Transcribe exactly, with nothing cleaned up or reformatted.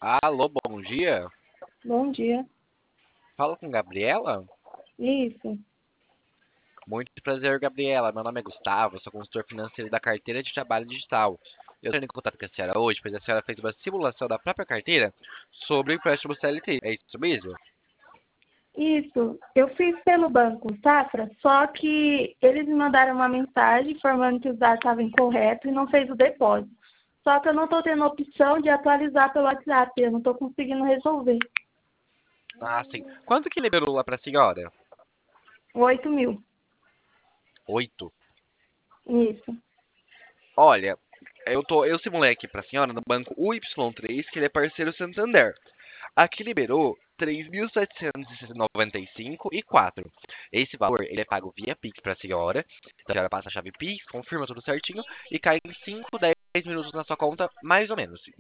Alô, bom dia. Bom dia. Fala com Gabriela? Isso. Muito prazer, Gabriela. Meu nome é Gustavo, sou consultor financeiro da carteira de trabalho digital. Eu estou em contato com a senhora hoje, pois a senhora fez uma simulação da própria carteira sobre o empréstimo C L T. É isso mesmo? Isso. Eu fiz pelo Banco Safra, só que eles me mandaram uma mensagem informando que os dados estavam incorretos e não fez o depósito. Só que eu não estou tendo opção de atualizar pelo WhatsApp, eu não estou conseguindo resolver. Ah, sim. Quanto que liberou lá para a senhora? Oito mil. Oito. Isso. Olha, eu, tô, eu simulei aqui para a senhora no banco U Y três, que ele é parceiro Santander. Aqui liberou três mil setecentos e noventa e cinco e quatro. Esse valor ele é pago via Pix para a senhora. Então a senhora passa a chave Pix, confirma tudo certinho e cai em cinco, dez minutos na sua conta, mais ou menos.